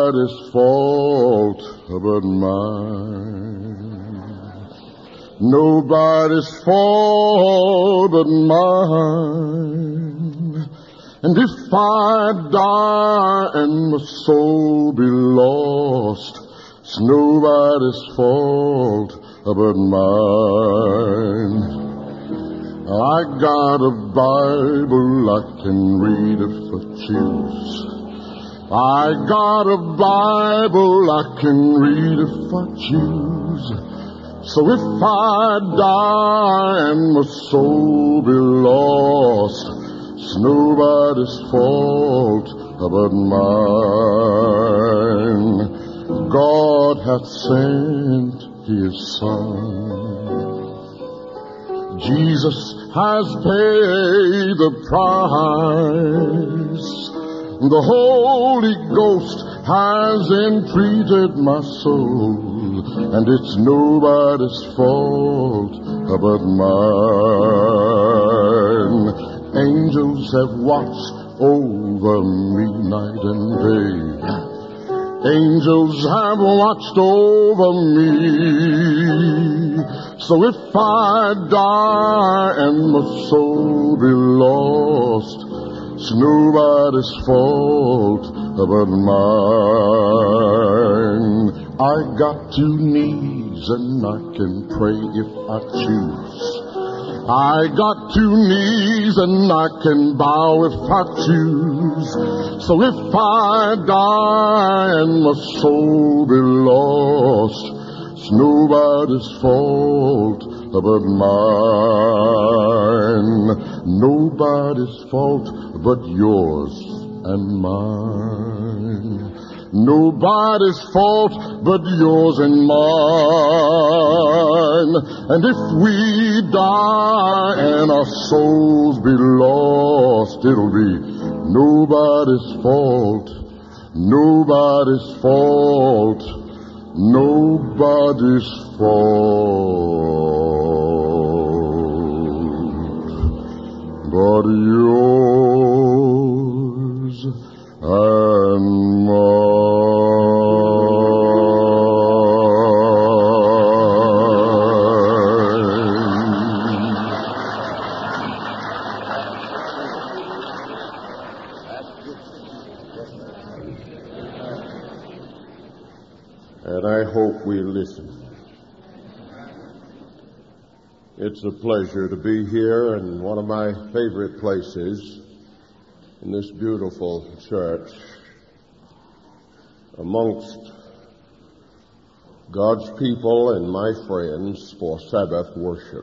nobody's fault but mine. Nobody's fault but mine. And if I die and my soul be lost, it's nobody's fault but mine. I got a Bible I can read if I choose. I got a Bible I can read if I choose. So if I die and my soul be lost, it's nobody's fault but mine. God hath sent His Son. Jesus has paid the price. The Holy Ghost has entreated my soul, and it's nobody's fault but mine. Angels have watched over me night and day. Angels have watched over me. So if I die and my soul be lost, it's nobody's fault but mine. I got two knees and I can pray if I choose. I got two knees and I can bow if I choose. So if I die and my soul be lost, it's nobody's fault but mine. Nobody's fault but yours and mine. Nobody's fault but yours and mine. And if we die and our souls be lost, it'll be nobody's fault. Nobody's fault. Nobody's fault but yours and And I hope we listen. It's a pleasure to be here in one of my favorite places, in this beautiful church, amongst God's people and my friends for Sabbath worship.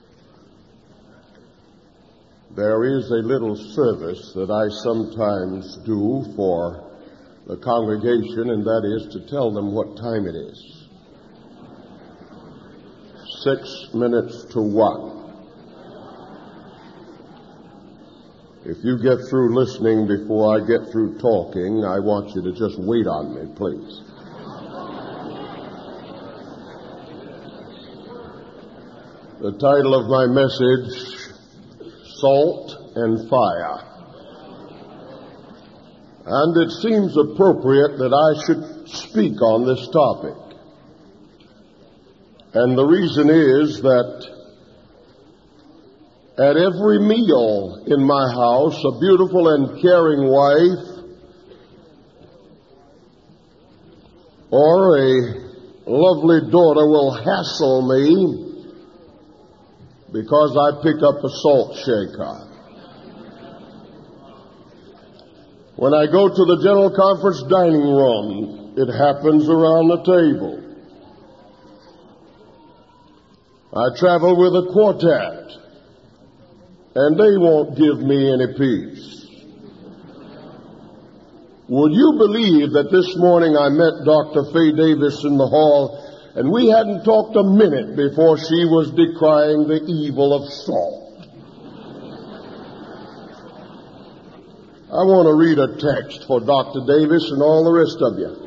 There is a little service that I sometimes do for the congregation, and that is to tell them what time it is. 6 minutes to 1. If you get through listening before I get through talking, I want you to just wait on me, please. The title of my message, Salt and Fire. And it seems appropriate that I should speak on this topic. And the reason is that at every meal in my house, a beautiful and caring wife or a lovely daughter will hassle me because I pick up a salt shaker. When I go to the general conference dining room, it happens around the table. I travel with a quartet, and they won't give me any peace. Would you believe that this morning I met Dr. Fay Davis in the hall, and we hadn't talked a minute before she was decrying the evil of salt? I want to read a text for Dr. Davis and all the rest of you.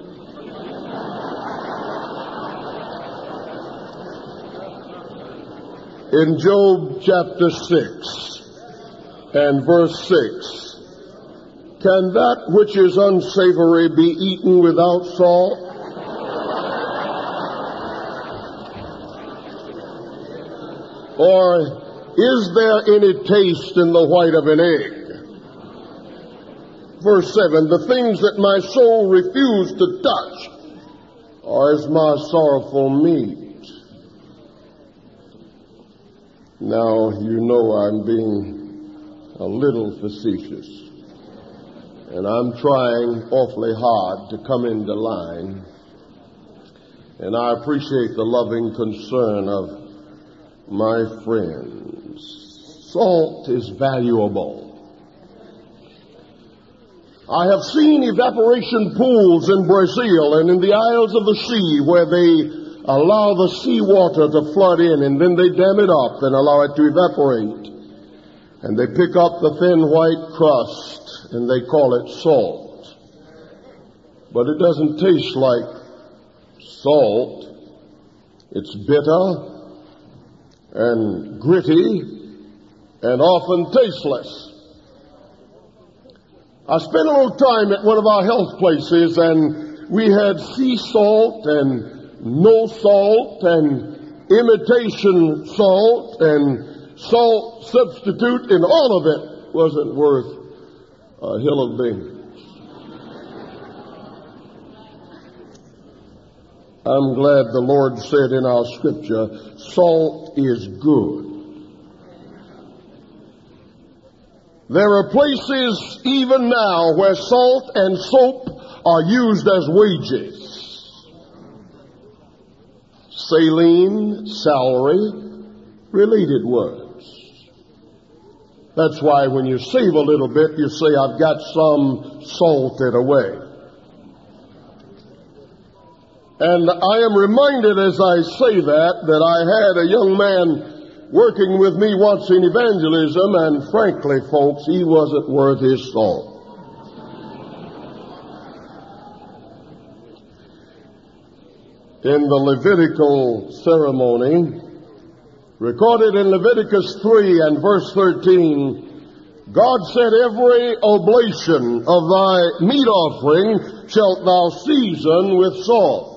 In Job chapter 6 and verse 6, Can that which is unsavory be eaten without salt? Or is there any taste in the white of an egg? Verse 7, the things that my soul refused to touch are as my sorrowful meat. Now, you know I'm being a little facetious, and I'm trying awfully hard to come into line, and I appreciate the loving concern of my friends. Salt is valuable. I have seen evaporation pools in Brazil and in the Isles of the Sea where they allow the seawater to flood in and then they dam it up and allow it to evaporate. And they pick up the thin white crust and they call it salt. But it doesn't taste like salt. It's bitter and gritty and often tasteless. I spent a little time at one of our health places, and we had sea salt and no salt and imitation salt and salt substitute, and all of it wasn't worth a hill of beans. I'm glad the Lord said in our scripture, salt is good. There are places even now where salt and soap are used as wages. Saline, salary, related words. That's why when you save a little bit, you say, I've got some salted away. And I am reminded as I say that I had a young man working with me once in evangelism, and frankly, folks, he wasn't worth his salt. In the Levitical ceremony, recorded in Leviticus 3 and verse 13, God said, every oblation of thy meat offering shalt thou season with salt.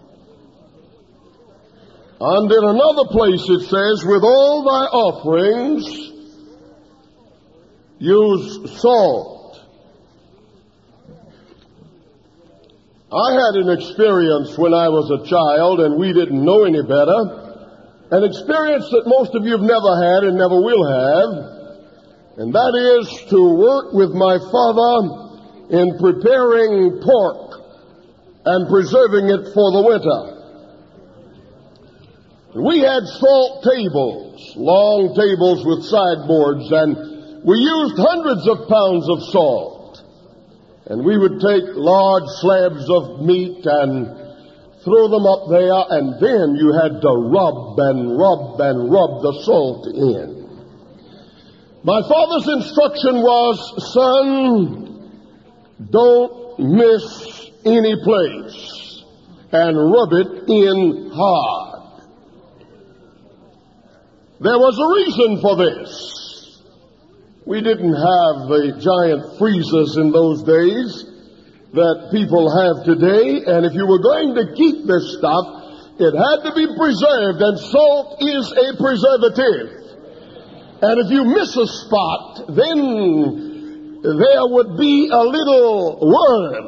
And in another place it says, with all thy offerings, use salt. I had an experience when I was a child and we didn't know any better. An experience that most of you have never had and never will have. And that is to work with my father in preparing pork and preserving it for the winter. We had salt tables, long tables with sideboards, and we used hundreds of pounds of salt. And we would take large slabs of meat and throw them up there, and then you had to rub and rub and rub the salt in. My father's instruction was, son, don't miss any place and rub it in hard. There was a reason for this. We didn't have the giant freezers in those days that people have today, and if you were going to keep this stuff, it had to be preserved, and salt is a preservative. And if you miss a spot, then there would be a little worm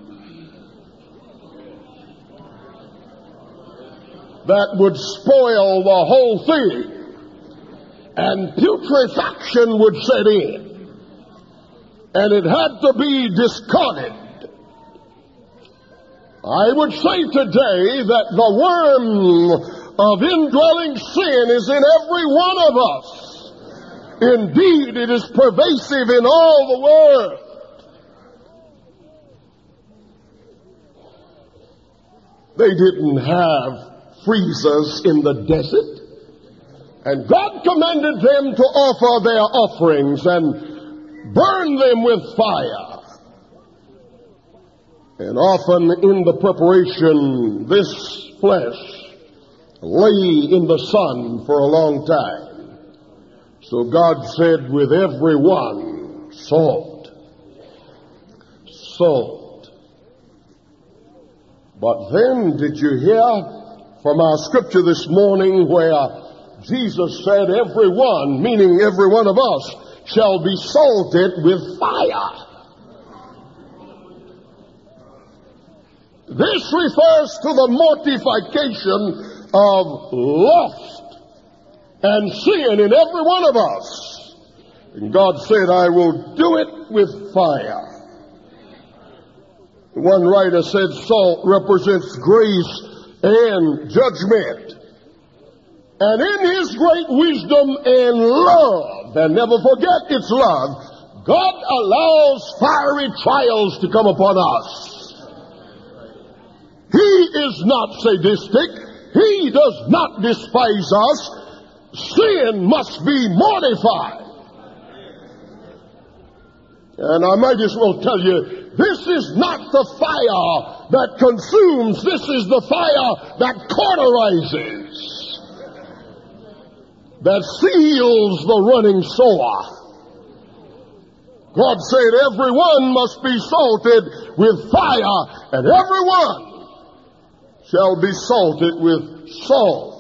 that would spoil the whole thing. And putrefaction would set in. And it had to be discarded. I would say today that the worm of indwelling sin is in every one of us. Indeed, it is pervasive in all the world. They didn't have freezers in the desert. And God commanded them to offer their offerings and burn them with fire. And often in the preparation, this flesh lay in the sun for a long time. So God said, with every one, salt. salt. But then, did you hear from our scripture this morning where Jesus said, everyone, meaning every one of us, shall be salted with fire. This refers to the mortification of lust and sin in every one of us. And God said, I will do it with fire. One writer said salt represents grace and judgment. And in His great wisdom and love, and never forget it's love, God allows fiery trials to come upon us. He is not sadistic. He does not despise us. Sin must be mortified. And I might as well tell you, this is not the fire that consumes. This is the fire that cauterizes, that seals the running sore. God said everyone must be salted with fire, and everyone shall be salted with salt.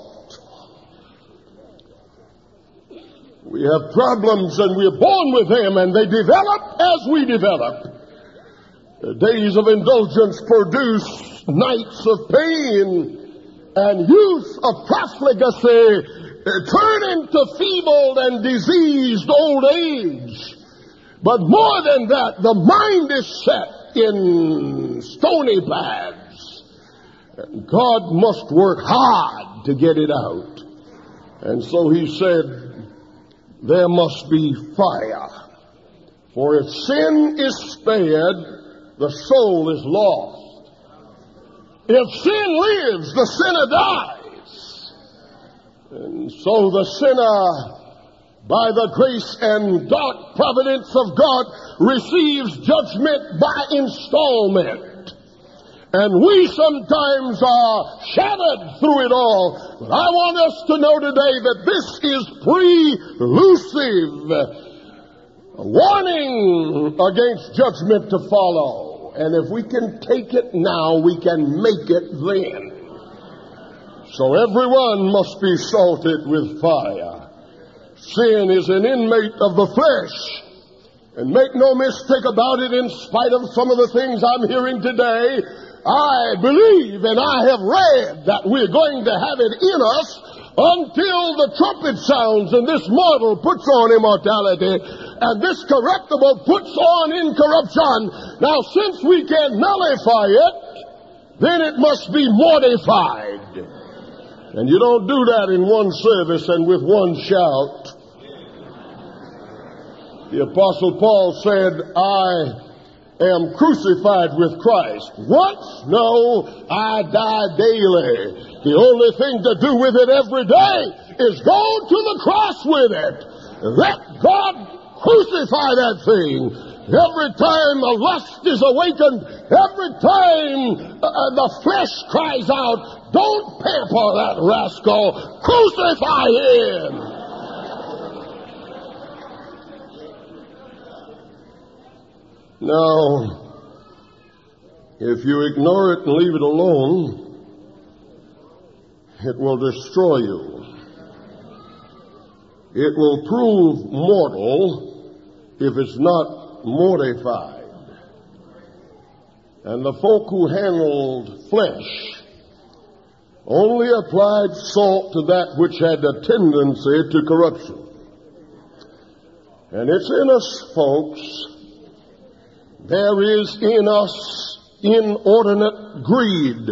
We have problems and we're born with them, and they develop as we develop. Days of indulgence produce nights of pain, and youth of profligacy turn into feeble and diseased old age. But more than that, the mind is set in stony paths. God must work hard to get it out. And so He said, there must be fire. For if sin is spared, the soul is lost. If sin lives, the sinner dies. And so the sinner, by the grace and dark providence of God, receives judgment by installment. And we sometimes are shattered through it all. But I want us to know today that this is prelusive, a warning against judgment to follow. And if we can take it now, we can make it then. So everyone must be salted with fire. Sin is an inmate of the flesh. And make no mistake about it, in spite of some of the things I'm hearing today, I believe and I have read that we're going to have it in us until the trumpet sounds and this mortal puts on immortality and this corruptible puts on incorruption. Now, since we can nullify it, then it must be mortified. And you don't do that in one service and with one shout. The Apostle Paul said, I am crucified with Christ. What? No, I die daily. The only thing to do with it every day is go to the cross with it. Let God crucify that thing. Every time a lust is awakened, every time the flesh cries out, don't pamper that rascal, crucify him. Now, if you ignore it and leave it alone, it will destroy you. It will prove mortal if it's not mortified. And the folk who handled flesh only applied salt to that which had a tendency to corruption. And it's in us, folks. There is in us inordinate greed.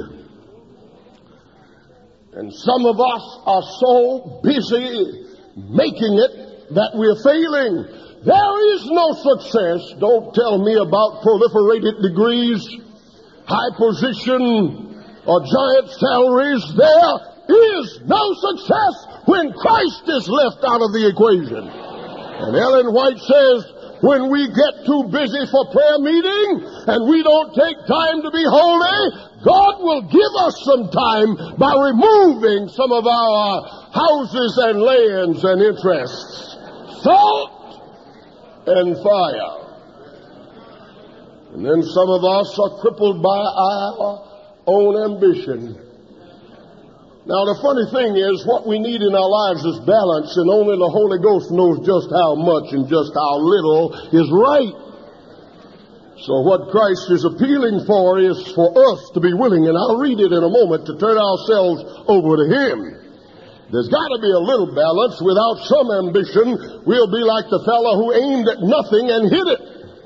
And some of us are so busy making it that we're failing. There is no success. Don't tell me about proliferated degrees, high position, or giant salaries. There is no success when Christ is left out of the equation. And Ellen White says, when we get too busy for prayer meeting and we don't take time to be holy, God will give us some time by removing some of our houses and lands and interests. Salt and fire. And then some of us are crippled by our own ambition. Now, the funny thing is, what we need in our lives is balance, and only the Holy Ghost knows just how much and just how little is right. So what Christ is appealing for is for us to be willing, and I'll read it in a moment, to turn ourselves over to Him. There's got to be a little balance. Without some ambition, we'll be like the fellow who aimed at nothing and hit it.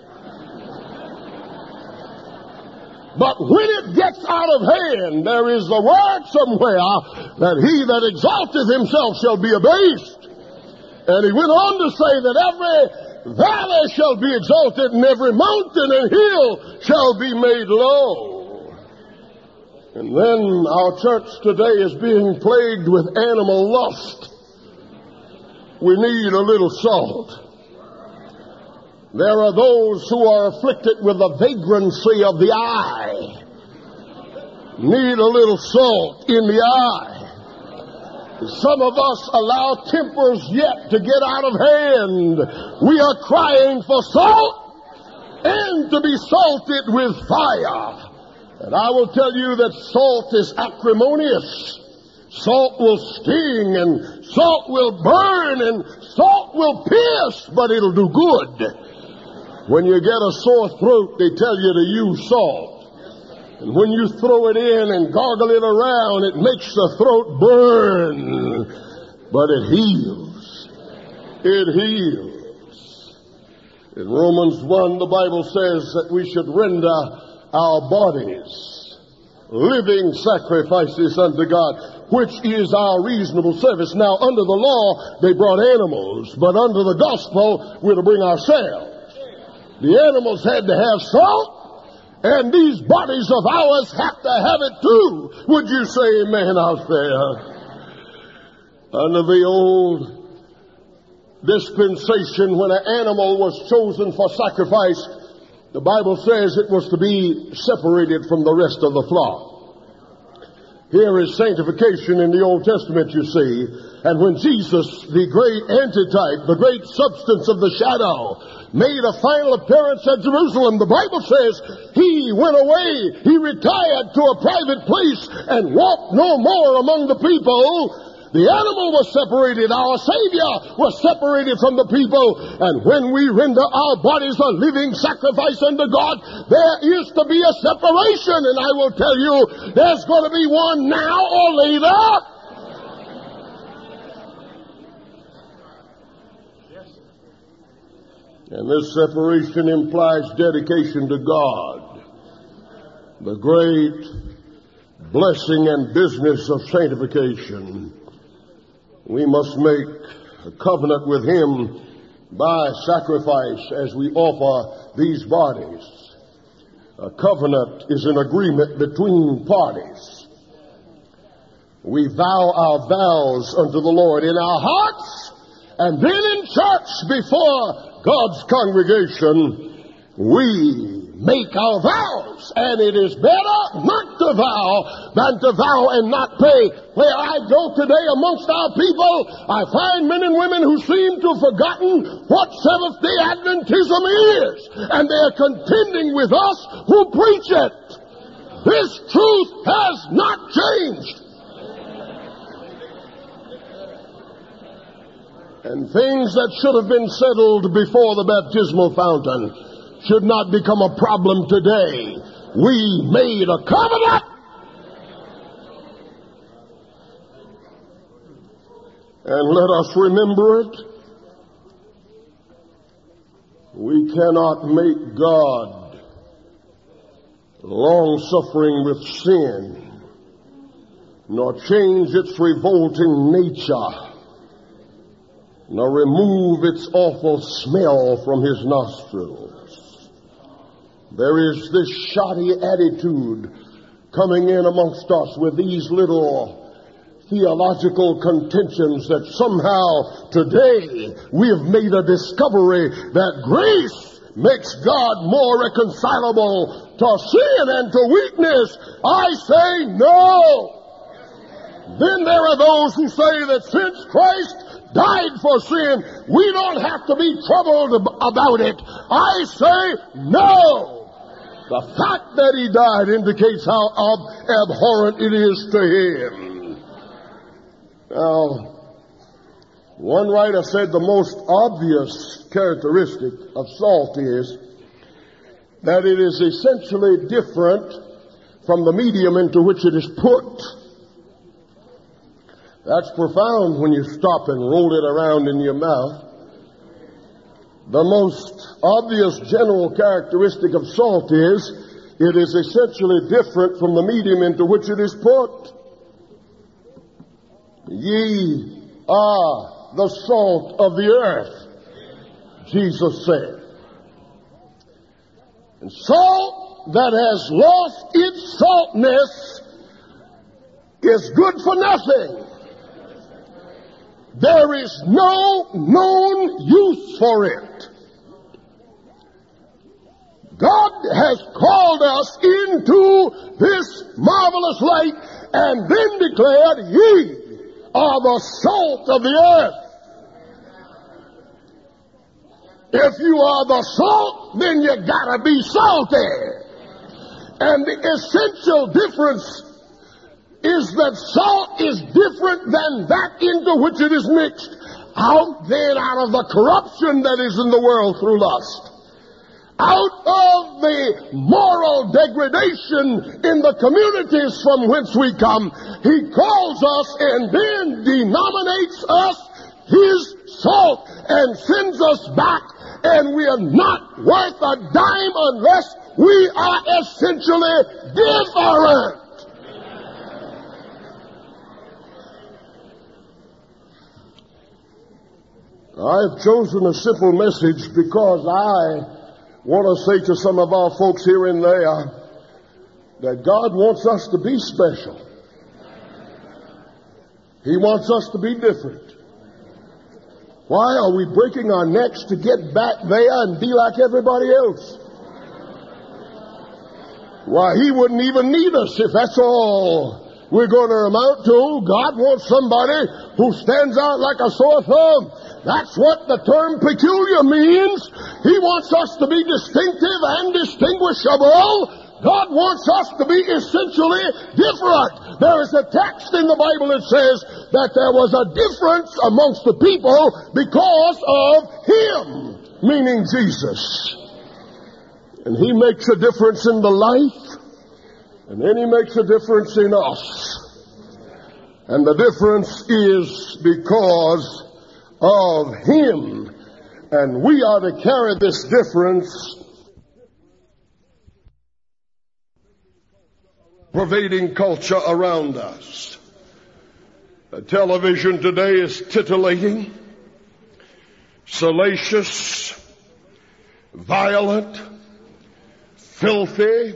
But when it gets out of hand, there is the word somewhere that he that exalteth himself shall be abased. And he went on to say that every valley shall be exalted, and every mountain and hill shall be made low. And then our church today is being plagued with animal lust. We need a little salt. There are those who are afflicted with the vagrancy of the eye. Need a little salt in the eye. Some of us allow tempers yet to get out of hand. We are crying for salt and to be salted with fire. And I will tell you that salt is acrimonious. Salt will sting, and salt will burn, and salt will pierce, but it'll do good. When you get a sore throat, they tell you to use salt. And when you throw it in and gargle it around, it makes the throat burn. But it heals. It heals. In Romans 1, the Bible says that we should render our bodies living sacrifices unto God, which is our reasonable service. Now, under the law, they brought animals, but under the gospel, we're to bring ourselves. The animals had to have salt, and these bodies of ours have to have it too. Would you say amen out there? Under the old dispensation, when an animal was chosen for sacrifice, the Bible says it was to be separated from the rest of the flock. Here is sanctification in the Old Testament, you see. And when Jesus, the great antitype, the great substance of the shadow, made a final appearance at Jerusalem, the Bible says he went away, he retired to a private place and walked no more among the people. The animal was separated. Our Savior was separated from the people. And when we render our bodies a living sacrifice unto God, there is to be a separation. And I will tell you, there's going to be one now or later. And this separation implies dedication to God. The great blessing and business of sanctification. We must make a covenant with Him by sacrifice as we offer these bodies. A covenant is an agreement between parties. We vow our vows unto the Lord in our hearts, and then in church before God's congregation, we make our vows. And it is better not to vow than to vow and not pay. Where I go today amongst our people, I find men and women who seem to have forgotten what Seventh-day Adventism is. And they are contending with us who preach it. This truth has not changed. And things that should have been settled before the baptismal fountain should not become a problem today. We made a covenant. And let us remember it. We cannot make God long-suffering with sin, nor change its revolting nature, nor remove its awful smell from His nostrils. There is this shoddy attitude coming in amongst us with these little theological contentions that somehow today we have made a discovery that grace makes God more reconcilable to sin and to weakness. I say no. Then there are those who say that since Christ died for sin, we don't have to be troubled about it. I say no. The fact that he died indicates how abhorrent it is to him. Now, one writer said the most obvious characteristic of salt is that it is essentially different from the medium into which it is put. That's profound when you stop and roll it around in your mouth. The most obvious general characteristic of salt is it is essentially different from the medium into which it is put. Ye are the salt of the earth, Jesus said. And salt that has lost its saltness is good for nothing. There is no known use for it. God has called us into this marvelous light and then declared, ye are the salt of the earth. If you are the salt, then you gotta be salty. And the essential difference is that salt is different than that into which it is mixed. Out of the corruption that is in the world through lust. Out of the moral degradation in the communities from whence we come, he calls us and then denominates us his salt and sends us back, and we are not worth a dime unless we are essentially different. I've chosen a simple message because I want to say to some of our folks here and there that God wants us to be special. He wants us to be different. Why are we breaking our necks to get back there and be like everybody else? Why, he wouldn't even need us if that's all we're going to amount to. God wants somebody who stands out like a sore thumb. That's what the term peculiar means. He wants us to be distinctive and distinguishable. God wants us to be essentially different. There is a text in the Bible that says that there was a difference amongst the people because of him, meaning Jesus. And he makes a difference in the life, and then he makes a difference in us. And the difference is because of him. And we are to carry this difference pervading culture around us. The television today is titillating, salacious, violent, filthy,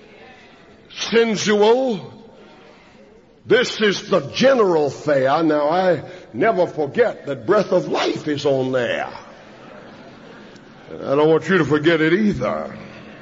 sensual. This is the general fare. Now, I never forget that Breath of Life is on there. And I don't want you to forget it either.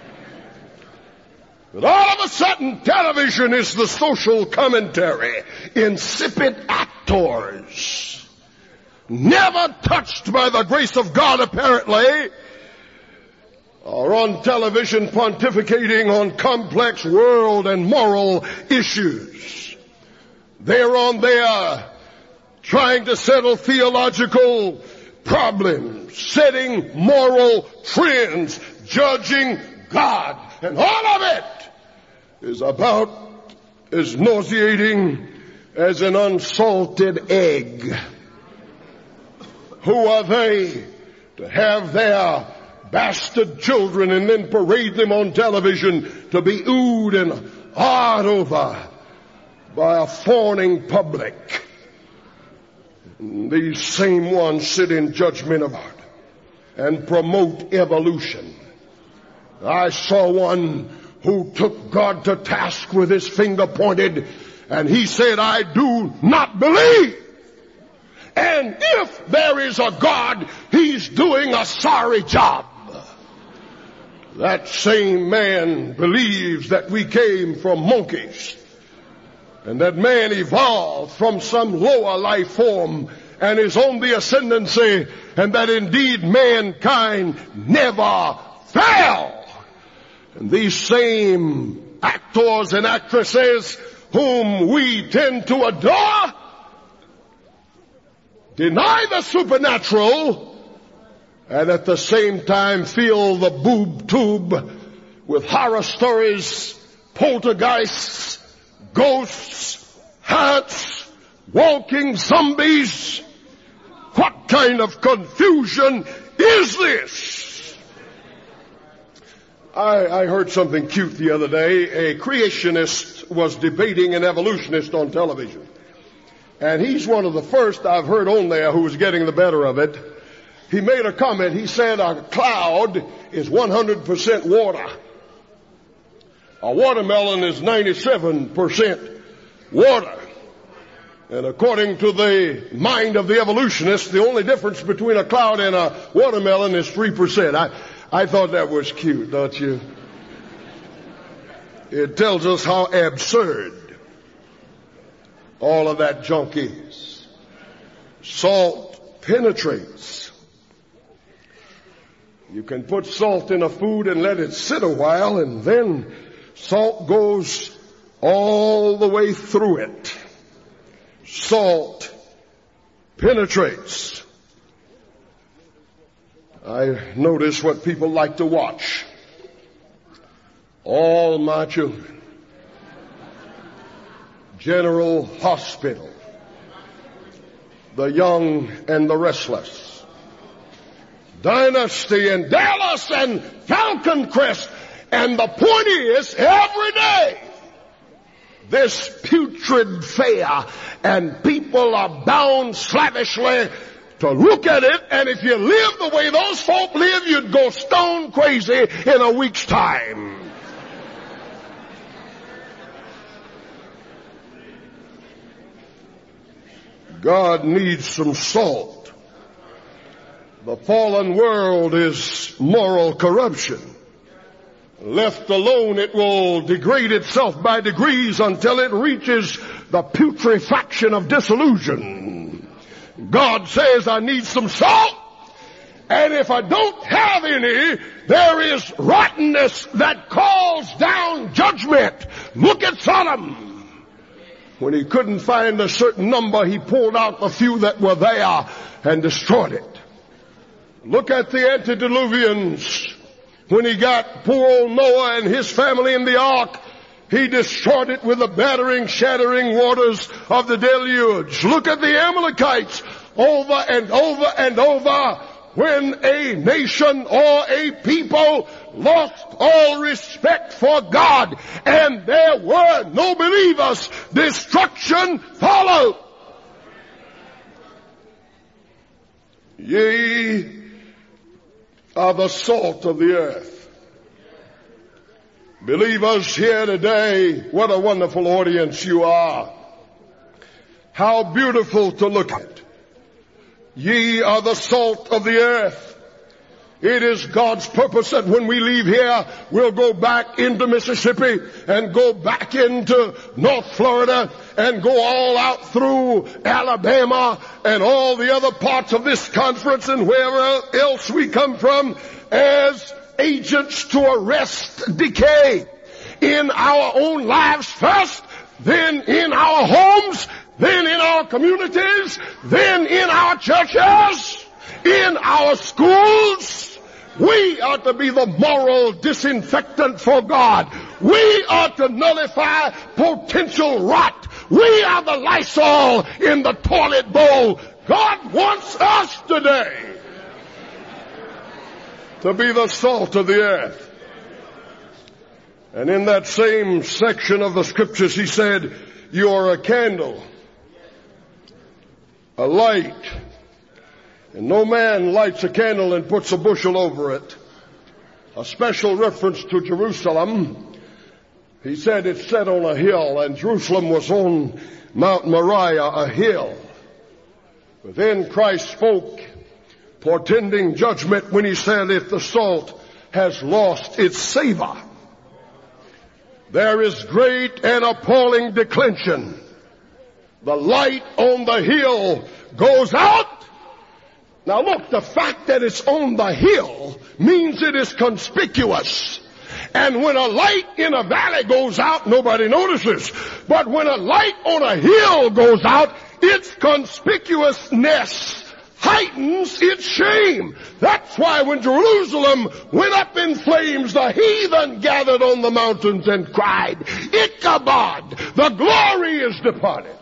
But all of a sudden, television is the social commentary. Insipid actors, never touched by the grace of God apparently, are on television pontificating on complex world and moral issues. They're on there trying to settle theological problems, setting moral trends, judging God. And all of it is about as nauseating as an unsalted egg. Who are they to have their bastard children and then parade them on television to be oohed and awed over by a fawning public? And these same ones sit in judgment of God and promote evolution. I saw one who took God to task with his finger pointed, and he said, I do not believe. And if there is a God, he's doing a sorry job. That same man believes that we came from monkeys, and that man evolved from some lower life form and is on the ascendancy, and that indeed mankind never fell. And these same actors and actresses whom we tend to adore deny the supernatural and at the same time fill the boob tube with horror stories, poltergeists, ghosts, haunts, walking zombies. What kind of confusion is this? I heard something cute the other day. A creationist was debating an evolutionist on television. And he's one of the first I've heard on there who was getting the better of it. He made a comment. He said a cloud is 100% water. A watermelon is 97% water. And according to the mind of the evolutionist, the only difference between a cloud and a watermelon is 3%. I thought that was cute, don't you? It tells us how absurd all of that junk is. Salt penetrates. You can put salt in a food and let it sit a while, and then salt goes all the way through it. Salt penetrates. I notice what people like to watch. All my children. General Hospital. The Young and the Restless. Dynasty and Dallas and Falcon Crest. And the point is, every day, this putrid fare, and people are bound slavishly to look at it, and if you live the way those folk live, you'd go stone crazy in a week's time. God needs some salt. The fallen world is moral corruption. Left alone, it will degrade itself by degrees until it reaches the putrefaction of disillusion. God says, I need some salt, and if I don't have any, there is rottenness that calls down judgment. Look at Sodom. When he couldn't find a certain number, he pulled out the few that were there and destroyed it. Look at the antediluvians. When he got poor old Noah and his family in the ark, he destroyed it with the battering, shattering waters of the deluge. Look at the Amalekites over and over and over. When a nation or a people lost all respect for God and there were no believers, destruction followed. Ye are the salt of the earth. Believers here today, what a wonderful audience you are. How beautiful to look at. Ye are the salt of the earth. It is God's purpose that when we leave here, we'll go back into Mississippi and go back into North Florida and go all out through Alabama and all the other parts of this conference and wherever else we come from as agents to arrest decay in our own lives first, then in our homes, then in our communities, then in our churches, in our schools. We are to be the moral disinfectant for God. We are to nullify potential rot. We are the Lysol in the toilet bowl. God wants us today to be the salt of the earth. And in that same section of the scriptures, he said, you are a candle, a light. And no man lights a candle and puts a bushel over it. A special reference to Jerusalem. He said it's set on a hill, and Jerusalem was on Mount Moriah, a hill. But then Christ spoke, portending judgment when he said, if the salt has lost its savor, there is great and appalling declension. The light on the hill goes out. Now look, the fact that it's on the hill means it is conspicuous. And when a light in a valley goes out, nobody notices. But when a light on a hill goes out, its conspicuousness heightens its shame. That's why when Jerusalem went up in flames, the heathen gathered on the mountains and cried, Ichabod, the glory is departed.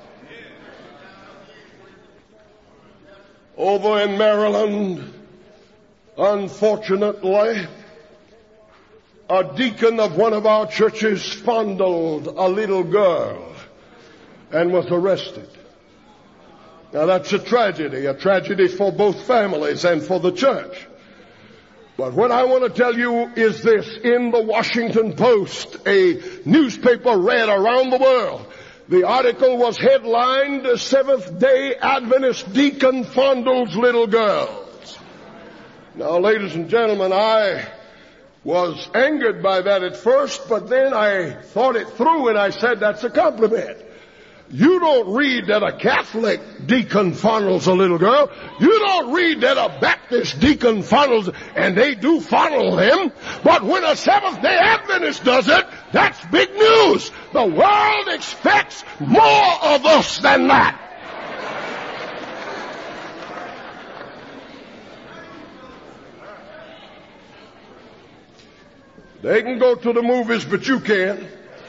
Over in Maryland, unfortunately, a deacon of one of our churches fondled a little girl and was arrested. Now that's a tragedy for both families and for the church. But what I want to tell you is this. In the Washington Post, a newspaper read around the world, the article was headlined, Seventh-day Adventist Deacon Fondles Little Girls. Now, ladies and gentlemen, I was angered by that at first, but then I thought it through and I said, that's a compliment. You don't read that a Catholic deacon fondles a little girl. You don't read that a Baptist deacon fondles, and they do fondle them. But when a Seventh-day Adventist does it, that's big news. The world expects more of us than that. They can go to the movies, but you can't.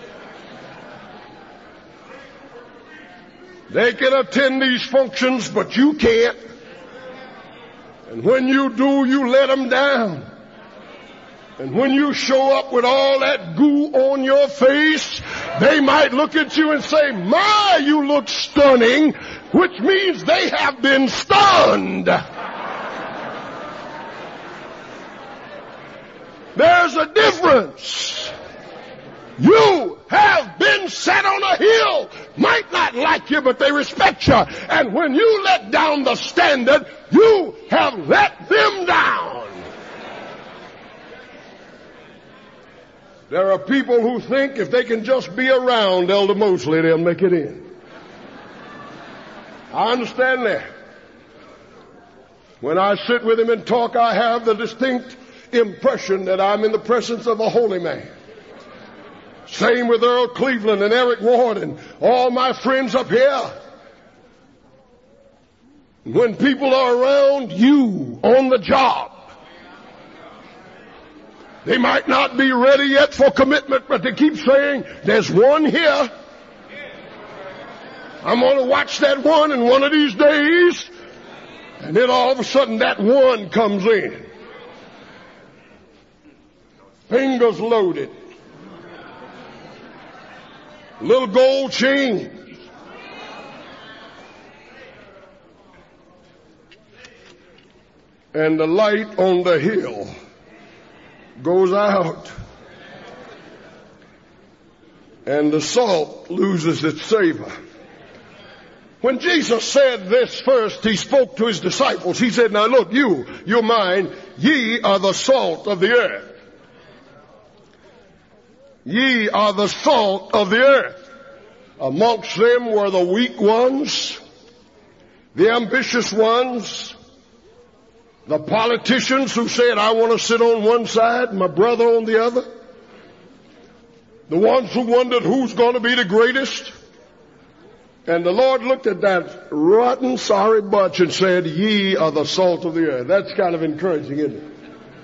They can attend these functions, but you can't. And when you do, you let them down. And when you show up with all that goo on your face, they might look at you and say, my, you look stunning, which means they have been stunned. There's a difference. You have been set on a hill. Might not like you, but they respect you. And when you let down the standard, you have let them down. There are people who think if they can just be around Elder Mosley, they'll make it in. I understand that. When I sit with him and talk, I have the distinct impression that I'm in the presence of a holy man. Same with Earl Cleveland and Eric Ward and all my friends up here. When people are around you on the job, they might not be ready yet for commitment, but they keep saying, there's one here. I'm going to watch that one in one of these days. And then all of a sudden that one comes in. Fingers loaded. Little gold chain. And the light on the hill goes out. And the salt loses its savor. When Jesus said this first, he spoke to his disciples. He said, now look, you're mine. Ye are the salt of the earth. Ye are the salt of the earth. Amongst them were the weak ones, the ambitious ones, the politicians who said, I want to sit on one side, my brother on the other. The ones who wondered who's going to be the greatest. And the Lord looked at that rotten, sorry bunch and said, ye are the salt of the earth. That's kind of encouraging, isn't it?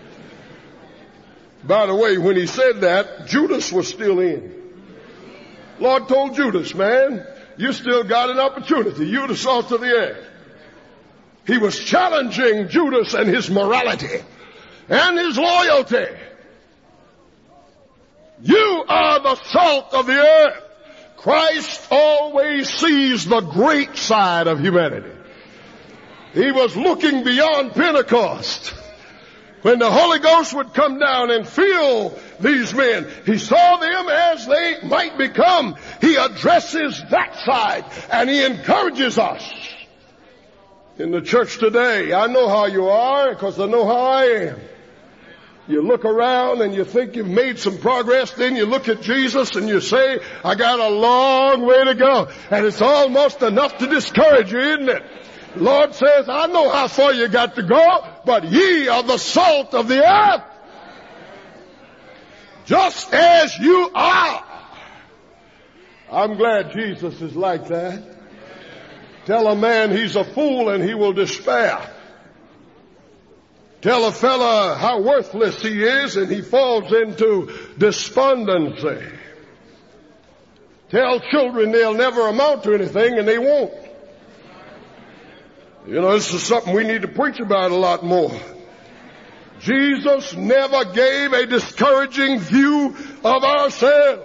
By the way, when he said that, Judas was still in. Lord told Judas, man, you still got an opportunity. You're the salt of the earth. He was challenging Judas and his morality and his loyalty. You are the salt of the earth. Christ always sees the great side of humanity. He was looking beyond Pentecost. When the Holy Ghost would come down and fill these men, he saw them as they might become. He addresses that side and he encourages us. In the church today, I know how you are because I know how I am. You look around and you think you've made some progress, then you look at Jesus and you say, I got a long way to go. And it's almost enough to discourage you, isn't it? The Lord says, I know how far you got to go, but ye are the salt of the earth. just as you are. I'm glad Jesus is like that. Tell a man he's a fool and he will despair. Tell a fella how worthless he is and he falls into despondency. Tell children they'll never amount to anything and they won't. You know, this is something we need to preach about a lot more. Jesus never gave a discouraging view of ourselves.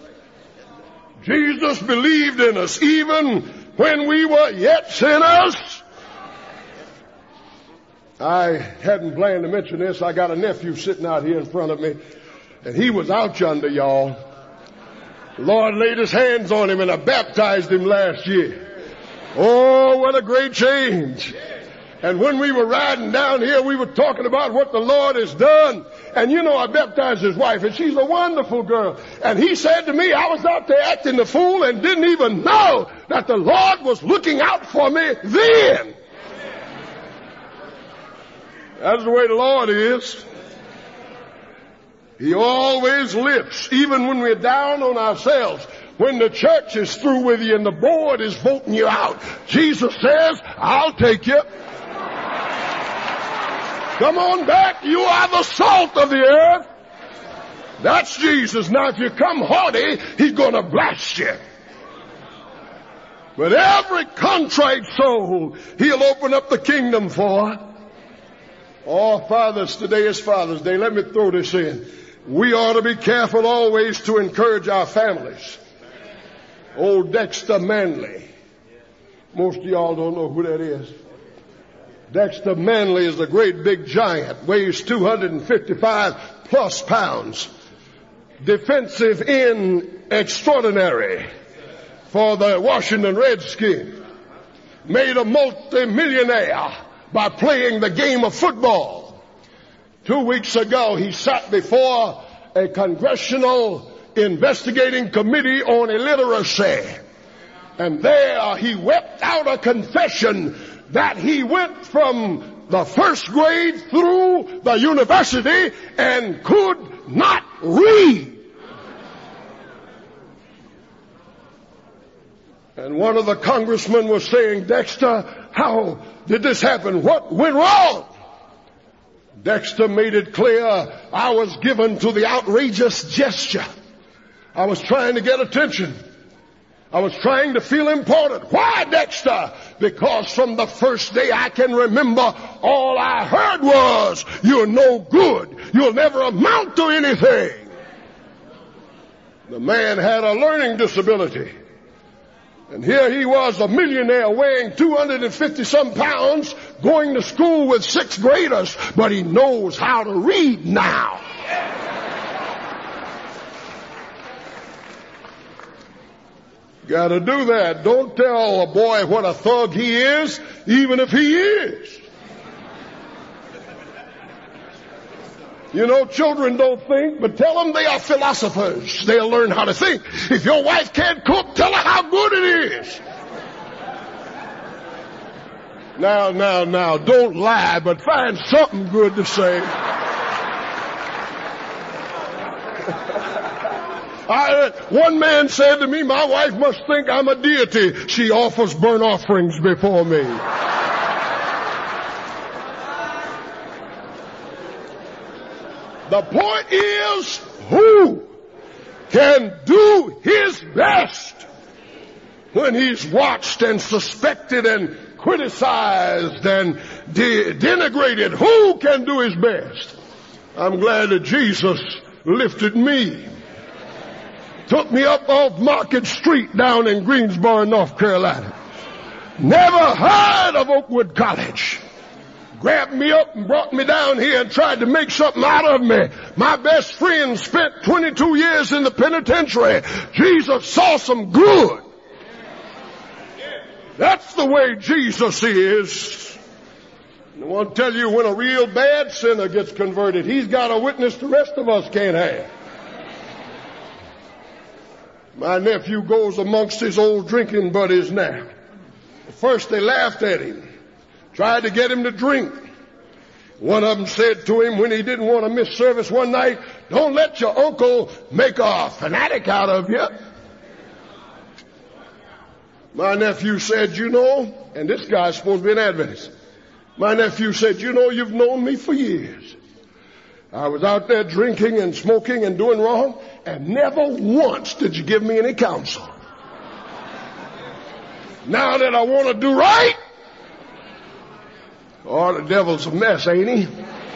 Jesus believed in us even when we were yet sinners. I hadn't planned to mention this. I got a nephew sitting out here in front of me, and he was out yonder, y'all. The Lord laid his hands on him, and I baptized him last year. Oh, what a great change. And when we were riding down here, we were talking about what the Lord has done. And you know, I baptized his wife, and she's a wonderful girl. And he said to me, I was out there acting the fool and didn't even know that the Lord was looking out for me then. That's the way the Lord is. He always lifts, even when we're down on ourselves. When the church is through with you and the board is voting you out, Jesus says, I'll take you. Come on back. You are the salt of the earth. That's Jesus. Now, if you come haughty, he's going to blast you. But every contrite soul, he'll open up the kingdom for. Oh, fathers, today is Father's Day. Let me throw this in. We ought to be careful always to encourage our families. Old Dexter Manley. Most of y'all don't know who that is. Dexter Manley is a great big giant, weighs 255 plus pounds. Defensive end extraordinary for the Washington Redskins. Made a multi-millionaire by playing the game of football. 2 weeks ago, he sat before a congressional investigating committee on illiteracy. And there he wept out a confession that he went from the first grade through the university and could not read. And one of the congressmen was saying, Dexter, how did this happen? What went wrong? Dexter made it clear, I was given to the outrageous gesture. I was trying to get attention. I was trying to feel important. Why, Dexter? Because from the first day I can remember, all I heard was, you're no good. You'll never amount to anything. The man had a learning disability. And here he was, a millionaire weighing 250-some pounds, going to school with sixth graders, but he knows how to read now. Got to do that. Don't tell a boy what a thug he is, even if he is. You know, children don't think, but tell them they are philosophers. They'll learn how to think. If your wife can't cook, tell her how good it is. Now, don't lie, but find something good to say. One man said to me, my wife must think I'm a deity. She offers burnt offerings before me. The point is, who can do his best when he's watched and suspected and criticized and denigrated? Who can do his best? I'm glad that Jesus lifted me. Took me up off Market Street down in Greensboro, North Carolina. Never heard of Oakwood College. Grabbed me up and brought me down here and tried to make something out of me. My best friend spent 22 years in the penitentiary. Jesus saw some good. That's the way Jesus is. I want to tell you, when a real bad sinner gets converted, he's got a witness the rest of us can't have. My nephew goes amongst his old drinking buddies now. At first they laughed at him, tried to get him to drink. One of them said to him when he didn't want to miss service one night, "Don't let your uncle make a fanatic out of you." My nephew said, and this guy's supposed to be an Adventist. My nephew said, "You've known me for years. I was out there drinking and smoking and doing wrong, and never once did you give me any counsel. Now that I want to do right, the devil's a mess, ain't he?"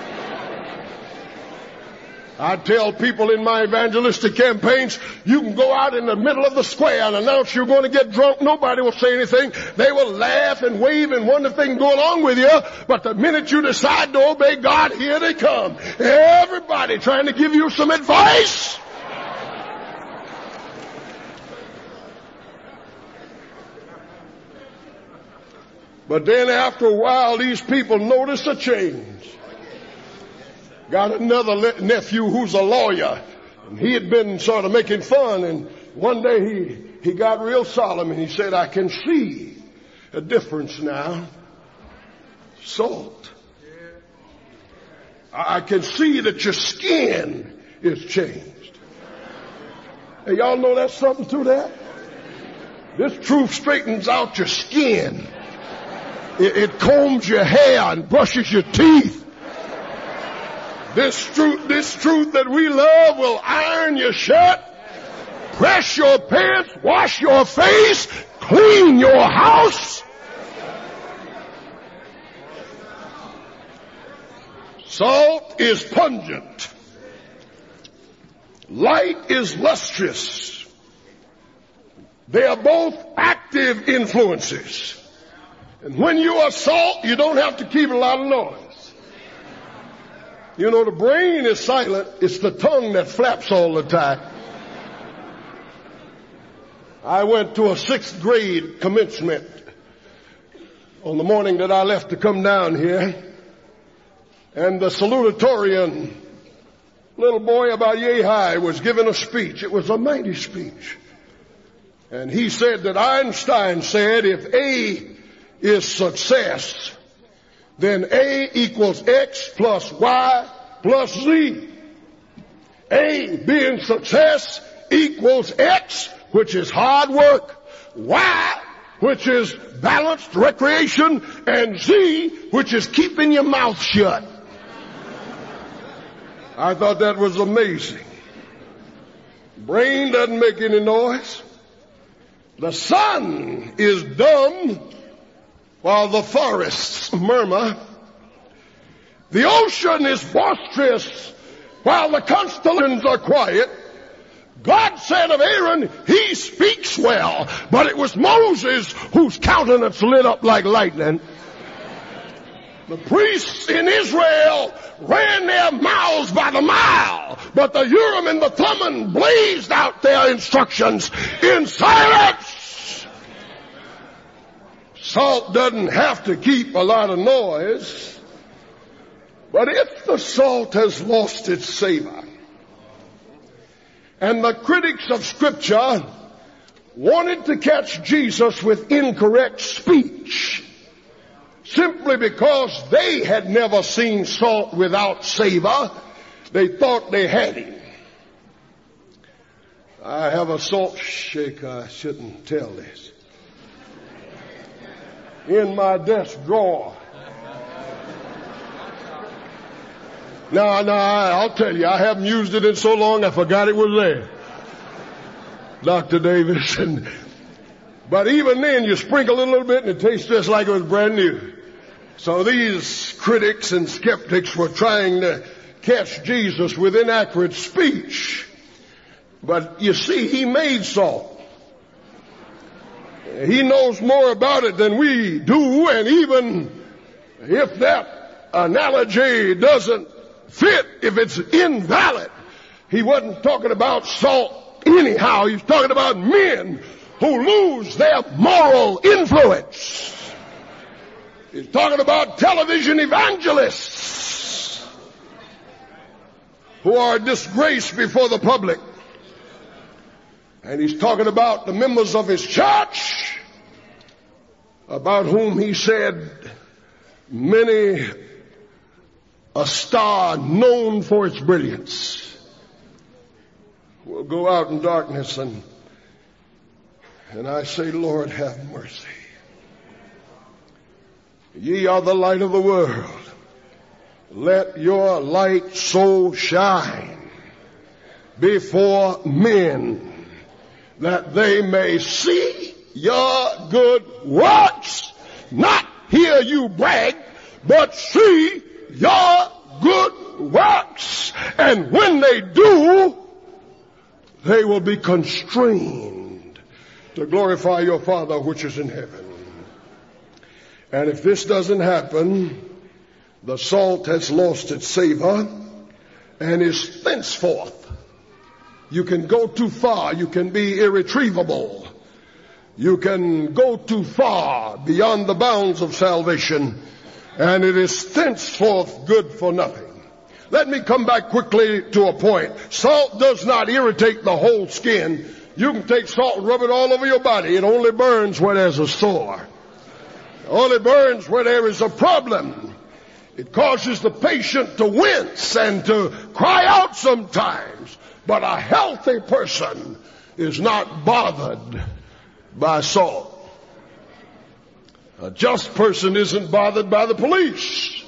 I tell people in my evangelistic campaigns, you can go out in the middle of the square and announce you're going to get drunk. Nobody will say anything. They will laugh and wave and wonder if they can go along with you. But the minute you decide to obey God, here they come. Everybody trying to give you some advice. But then after a while, these people notice a change. Got another nephew who's a lawyer. And he had been sort of making fun. And one day he got real solemn and he said, "I can see a difference now. Salt. I can see that your skin is changed." Hey, y'all know that's something to that? This truth straightens out your skin. It combs your hair and brushes your teeth. This truth that we love will iron your shirt, press your pants, wash your face, clean your house. Salt is pungent. Light is lustrous. They are both active influences. And when you are salt, you don't have to keep a lot of noise. The brain is silent. It's the tongue that flaps all the time. I went to a 6th grade commencement on the morning that I left to come down here. And the salutatorian, little boy about yay high, was giving a speech. It was a mighty speech. And he said that Einstein said if A is success, then A equals X plus Y plus Z. A being success equals X, which is hard work, Y, which is balanced recreation, and Z, which is keeping your mouth shut. I thought that was amazing. Brain doesn't make any noise. The sun is dumb while the forests murmur. The ocean is boisterous while the constellations are quiet. God said of Aaron, he speaks well, but it was Moses whose countenance lit up like lightning. The priests in Israel ran their mouths by the mile, but the Urim and the Thummim blazed out their instructions in silence. Salt doesn't have to keep a lot of noise, but if the salt has lost its savor, and the critics of Scripture wanted to catch Jesus with incorrect speech, simply because they had never seen salt without savor, they thought they had him. I have a salt shaker. I shouldn't tell this. In my desk drawer. No, I'll tell you, I haven't used it in so long I forgot it was there. Dr. Davis. But even then, you sprinkle it a little bit and it tastes just like it was brand new. So these critics and skeptics were trying to catch Jesus with inaccurate speech. But you see, he made salt. He knows more about it than we do, and even if that analogy doesn't fit, if it's invalid, he wasn't talking about salt anyhow. He's talking about men who lose their moral influence. He's talking about television evangelists who are a disgrace before the public. And he's talking about the members of his church, about whom he said, many a star known for its brilliance, will go out in darkness, and I say, Lord, have mercy. Ye are the light of the world. Let your light so shine before men that they may see your good works, not hear you brag, but see your good works. And when they do, they will be constrained to glorify your Father which is in heaven. And if this doesn't happen, the salt has lost its savor and is thenceforth. You can go too far. You can be irretrievable. You can go too far beyond the bounds of salvation, and it is thenceforth good for nothing. Let me come back quickly to a point. Salt does not irritate the whole skin. You can take salt and rub it all over your body. It only burns where there's a sore. It only burns where there is a problem. It causes the patient to wince and to cry out sometimes. But a healthy person is not bothered by salt. A just person isn't bothered by the police.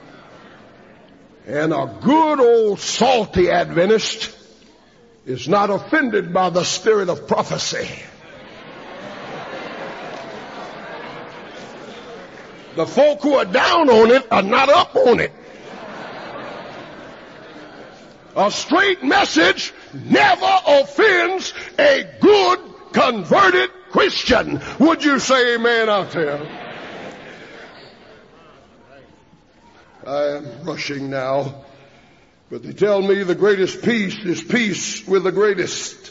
And a good old salty Adventist is not offended by the spirit of prophecy. The folk who are down on it are not up on it. A straight message never offends a good converted Christian. Would you say amen out there? I am rushing now, but they tell me the greatest peace is peace with the greatest.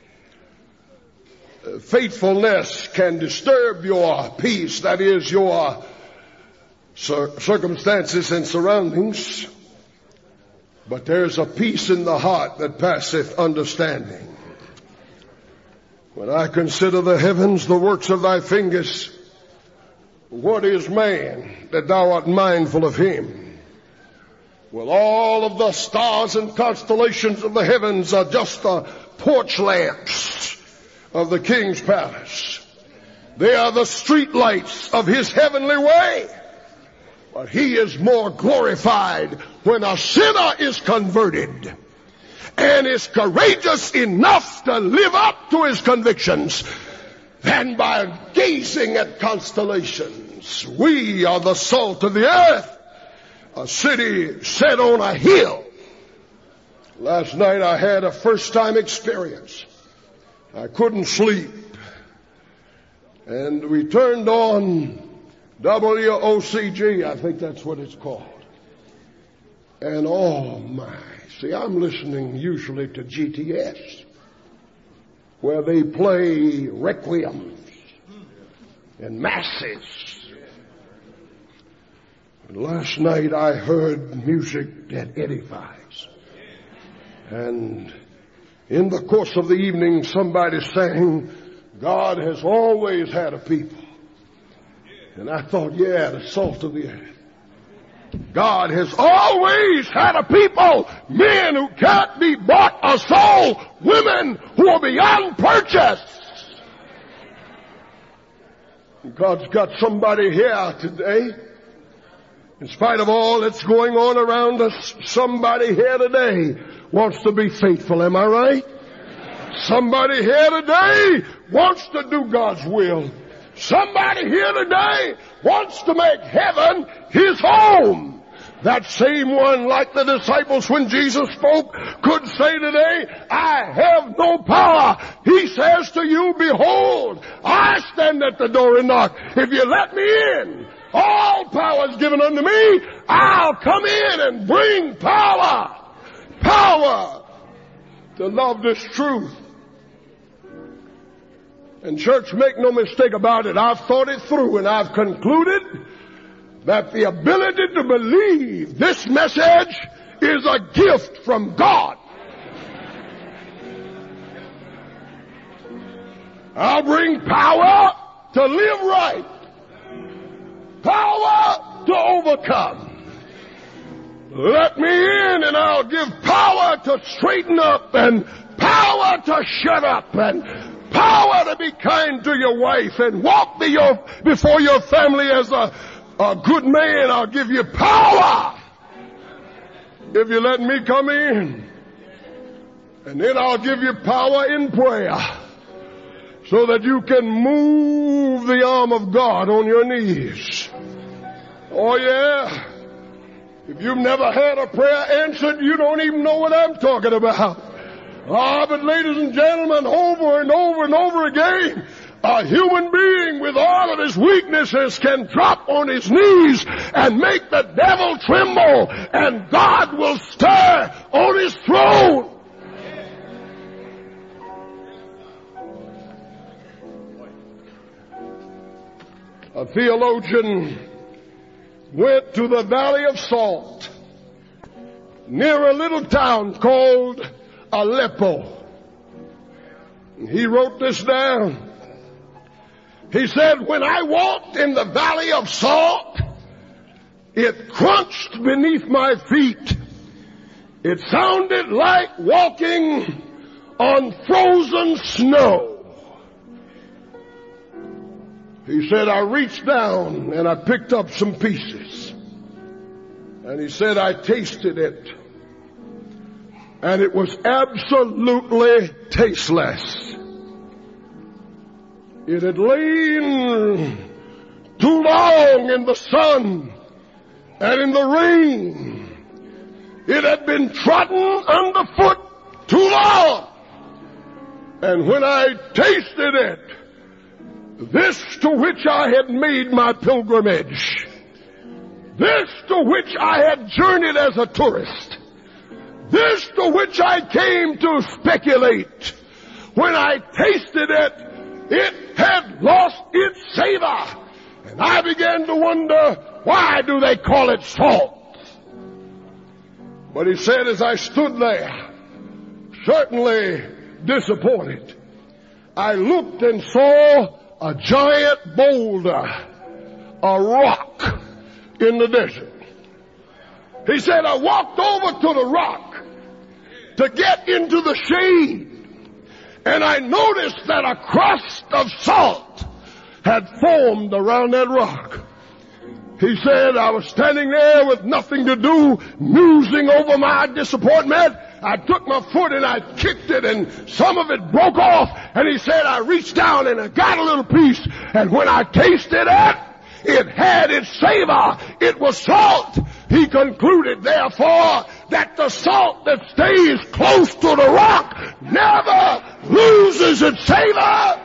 Faithfulness can disturb your peace, that is, your circumstances and surroundings. But there's a peace in the heart that passeth understanding. When I consider the heavens, the works of thy fingers, what is man that thou art mindful of him? Well, all of the stars and constellations of the heavens are just the porch lamps of the king's palace. They are the street lights of his heavenly way. But he is more glorified when a sinner is converted and is courageous enough to live up to his convictions than by gazing at constellations. We are the salt of the earth, a city set on a hill. Last night I had a first-time experience. I couldn't sleep. And we turned on WOCG, I think that's what it's called. And oh my, see, I'm listening usually to GTS, where they play requiems and masses. And last night I heard music that edifies. And in the course of the evening somebody sang, God has always had a people. And I thought, yeah, the salt of the earth. God has always had a people, men who can't be bought or sold, women who are beyond purchase. God's got somebody here today. In spite of all that's going on around us, somebody here today wants to be faithful. Am I right? Somebody here today wants to do God's will. Somebody here today wants to make heaven his home. That same one, like the disciples when Jesus spoke, could say today, I have no power. He says to you, behold, I stand at the door and knock. If you let me in, all power is given unto me. I'll come in and bring power. Power to love this truth. And church, make no mistake about it, I've thought it through and I've concluded that the ability to believe this message is a gift from God. I'll bring power to live right, power to overcome. Let me in and I'll give power to straighten up and power to shut up and power to be kind to your wife and walk before your family as a good man. I'll give you power if you let me come in. And then I'll give you power in prayer so that you can move the arm of God on your knees. Oh yeah. If you've never had a prayer answered, you don't even know what I'm talking about. But ladies and gentlemen, over and over and over again, a human being with all of his weaknesses can drop on his knees and make the devil tremble, and God will stir on his throne. A theologian went to the Valley of Salt near a little town called Aleppo. He wrote this down. He said, when I walked in the Valley of Salt, it crunched beneath my feet. It sounded like walking on frozen snow. He said, I reached down and I picked up some pieces. And he said, I tasted it. And it was absolutely tasteless. It had lain too long in the sun and in the rain. It had been trodden underfoot too long. And when I tasted it, this to which I had made my pilgrimage, this to which I had journeyed as a tourist, this to which I came to speculate, when I tasted it, it had lost its savor. And I began to wonder, why do they call it salt? But he said, as I stood there, certainly disappointed, I looked and saw a giant boulder, a rock in the desert. He said, I walked over to the rock to get into the shade, and I noticed that a crust of salt had formed around that rock. He said, I was standing there with nothing to do, musing over my disappointment. I took my foot and I kicked it, and some of it broke off. And he said, I reached down and I got a little piece. And when I tasted it, it had its savor. It was salt. He concluded, therefore, that the salt that stays close to the rock never loses its savor,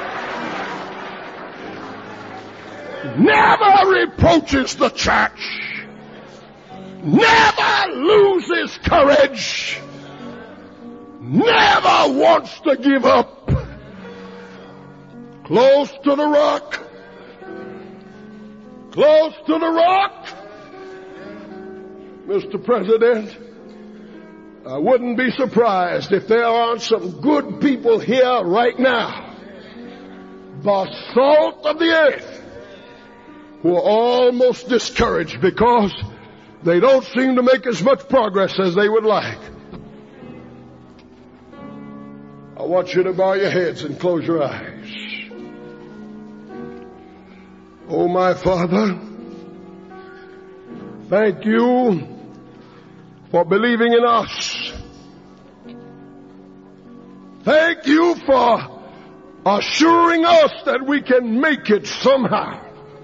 never reproaches the church, never loses courage, never wants to give up. Close to the rock, close to the rock. Mr. President, I wouldn't be surprised if there aren't some good people here right now, the salt of the earth, who are almost discouraged because they don't seem to make as much progress as they would like. I want you to bow your heads and close your eyes. Oh, my Father, thank you for believing in us. Thank you for assuring us that we can make it somehow.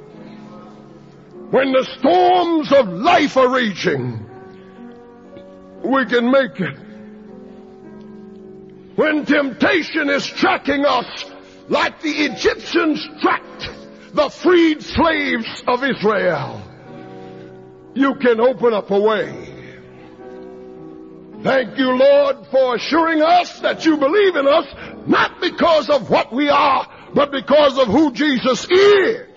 When the storms of life are raging, we can make it. When temptation is tracking us like the Egyptians tracked the freed slaves of Israel, you can open up a way. Thank you, Lord, for assuring us that you believe in us, not because of what we are, but because of who Jesus is.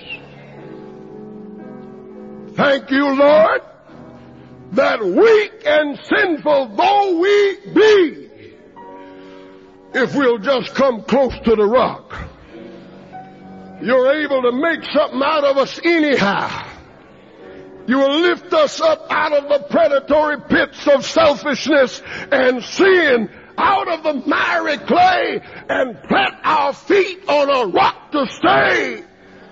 Thank you, Lord, that weak and sinful though we be, if we'll just come close to the rock, you're able to make something out of us anyhow. You will lift us up out of the predatory pits of selfishness and sin, out of the miry clay, and plant our feet on a rock to stay.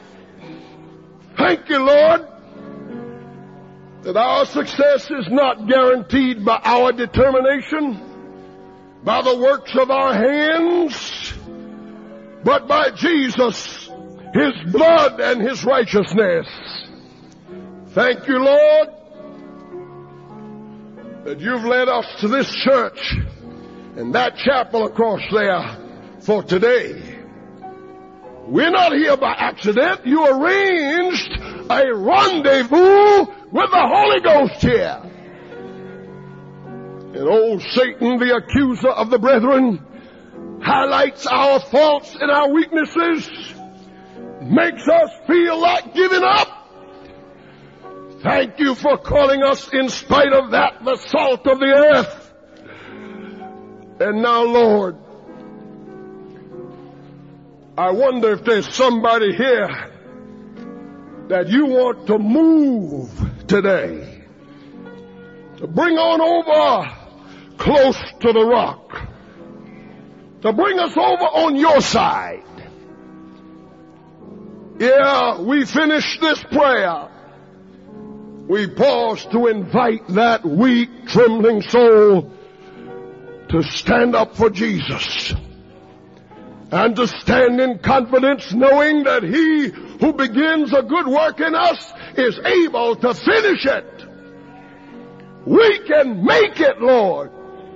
Thank you, Lord, that our success is not guaranteed by our determination, by the works of our hands, but by Jesus, His blood and His righteousness. Thank you, Lord, that you've led us to this church and that chapel across there for today. We're not here by accident. You arranged a rendezvous with the Holy Ghost here. And old Satan, the accuser of the brethren, highlights our faults and our weaknesses, makes us feel like giving up. Thank you for calling us, in spite of that, the salt of the earth. And now, Lord, I wonder if there's somebody here that you want to move today, to bring on over close to the rock, to bring us over on your side. Yeah, we finished this prayer. We pause to invite that weak, trembling soul to stand up for Jesus and to stand in confidence, knowing that He who begins a good work in us is able to finish it. We can make it, Lord.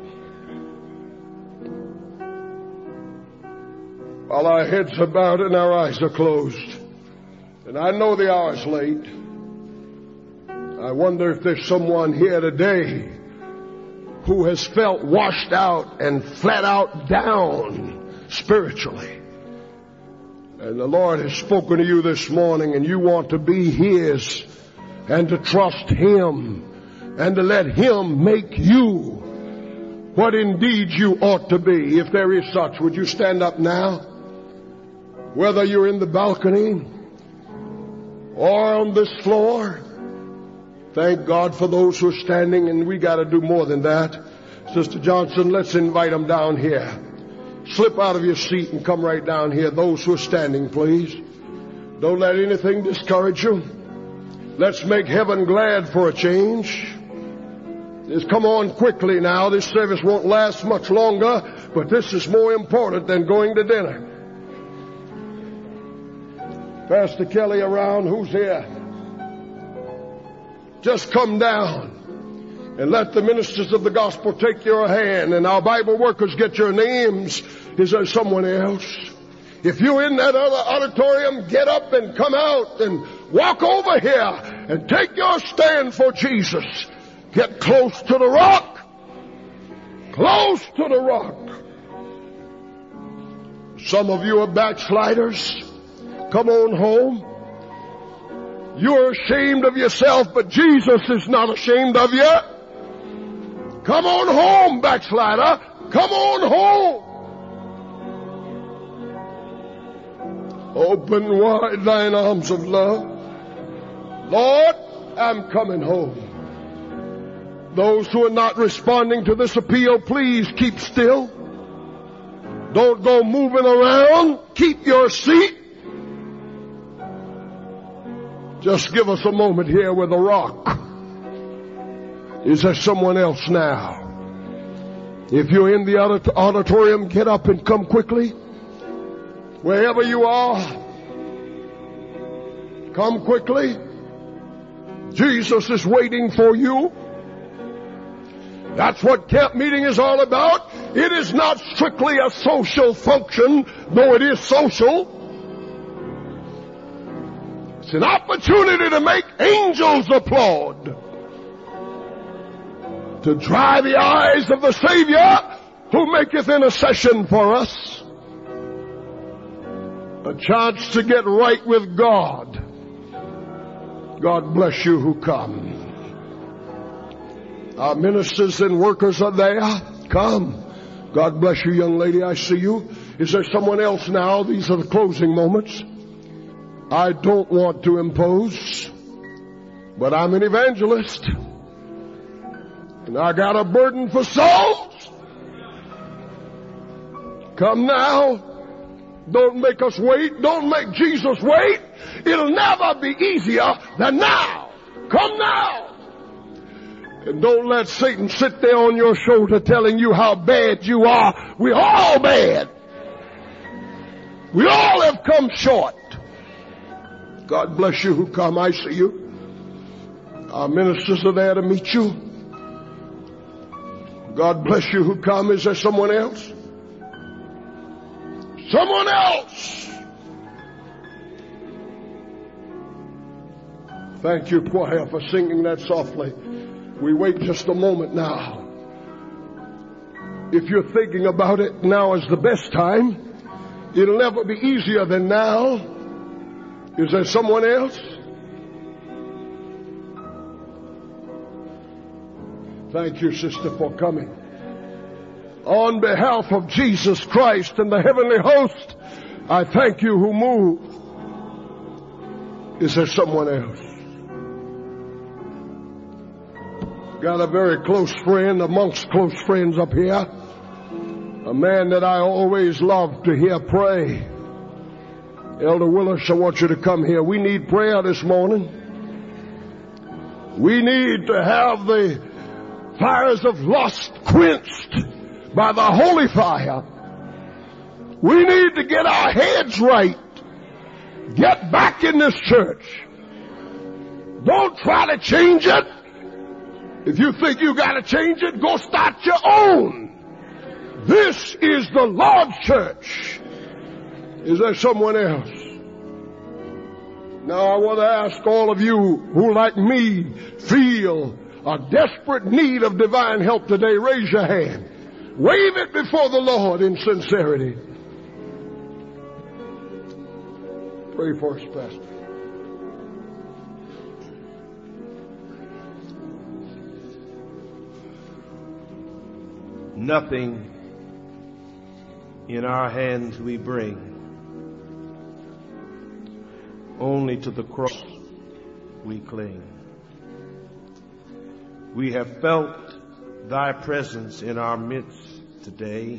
While our heads are bowed and our eyes are closed, and I know the hour's late, I wonder if there's someone here today who has felt washed out and flat out down spiritually. And the Lord has spoken to you this morning, and you want to be His and to trust Him and to let Him make you what indeed you ought to be. If there is such, would you stand up now? Whether you're in the balcony or on this floor, thank God for those who are standing, and we got to do more than that. Sister Johnson, let's invite them down here. Slip out of your seat and come right down here. Those who are standing, please. Don't let anything discourage you. Let's make heaven glad for a change. Just come on quickly now. This service won't last much longer, but this is more important than going to dinner. Pastor Kelly around? Who's here? Just come down and let the ministers of the gospel take your hand, and our Bible workers get your names. Is there someone else? If you're in that other auditorium, get up and come out and walk over here and take your stand for Jesus. Get close to the rock. Close to the rock. Some of you are backsliders. Come on home. You're ashamed of yourself, but Jesus is not ashamed of you. Come on home, backslider. Come on home. Open wide thine arms of love. Lord, I'm coming home. Those who are not responding to this appeal, please keep still. Don't go moving around. Keep your seat. Just give us a moment here with a rock. Is there someone else now? If you're in the auditorium, get up and come quickly. Wherever you are, come quickly. Jesus is waiting for you. That's what camp meeting is all about. It is not strictly a social function, though it is social. It's an opportunity to make angels applaud, to dry the eyes of the Savior who maketh intercession for us, a chance to get right with God. God bless you who come. Our ministers and workers are there. Come. God bless you, young lady. I see you. Is there someone else now? These are the closing moments. I don't want to impose. But I'm an evangelist. And I got a burden for souls. Come now. Don't make us wait. Don't make Jesus wait. It'll never be easier than now. Come now. And don't let Satan sit there on your shoulder telling you how bad you are. We're all bad. We all have come short. God bless you who come. I see you. Our ministers are there to meet you. God bless you who come. Is there someone else? Someone else. Thank you, choir, for singing that softly. We wait just a moment now. If you're thinking about it, now is the best time. It'll never be easier than now. Is there someone else? Thank you, sister, for coming. On behalf of Jesus Christ and the heavenly host, I thank you who moved. Is there someone else? Got a very close friend amongst close friends up here. A man that I always love to hear pray. Elder Willis, I want you to come here. We need prayer this morning. We need to have the fires of lust quenched by the holy fire. We need to get our heads right. Get back in this church. Don't try to change it. If you think you got to change it, go start your own. This is the Lord's church. Is there someone else? Now I want to ask all of you who, like me, feel a desperate need of divine help today, raise your hand. Wave it before the Lord in sincerity. Pray for us, Pastor. Nothing in our hands we bring, only to the cross we cling. We have felt thy presence in our midst today.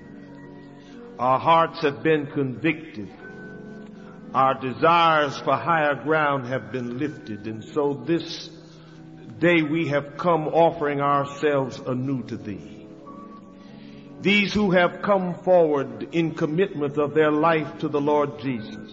Our hearts have been convicted. Our desires for higher ground have been lifted. And so this day we have come offering ourselves anew to thee. These who have come forward in commitment of their life to the Lord Jesus.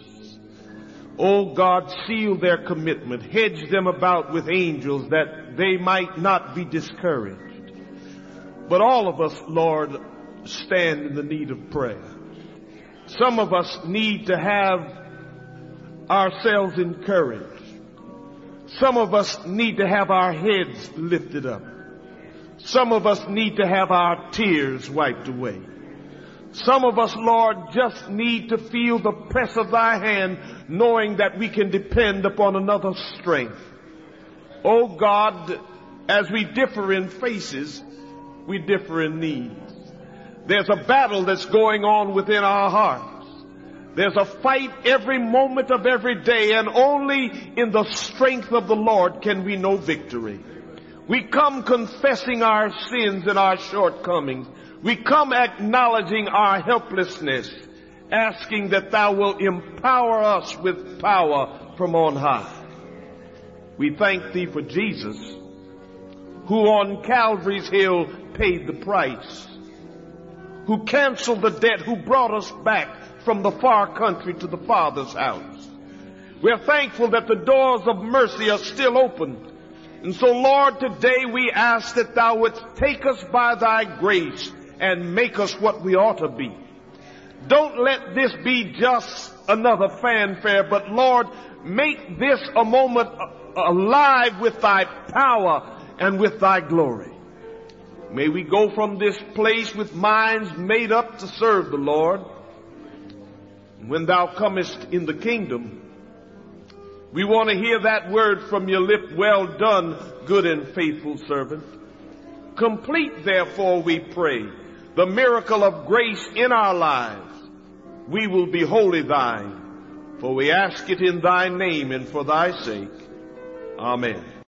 Oh God, seal their commitment. Hedge them about with angels that they might not be discouraged. But all of us, Lord, stand in the need of prayer. Some of us need to have ourselves encouraged. Some of us need to have our heads lifted up. Some of us need to have our tears wiped away. Some of us, Lord, just need to feel the press of thy hand, knowing that we can depend upon another's strength. Oh God, as we differ in faces, we differ in needs. There's a battle that's going on within our hearts. There's a fight every moment of every day, and only in the strength of the Lord can we know victory. We come confessing our sins and our shortcomings. We come acknowledging our helplessness, asking that thou will empower us with power from on high. We thank thee for Jesus, who on Calvary's hill paid the price, who canceled the debt, who brought us back from the far country to the Father's house. We're thankful that the doors of mercy are still open. And so, Lord, today we ask that thou wouldst take us by thy grace and make us what we ought to be. Don't let this be just another fanfare, but Lord, make this a moment alive with thy power and with thy glory. May we go from this place with minds made up to serve the Lord. When thou comest in the kingdom, we want to hear that word from your lip, well done, good and faithful servant. Complete, therefore, we pray, the miracle of grace in our lives. We will be wholly thine, for we ask it in thy name and for thy sake. Amen.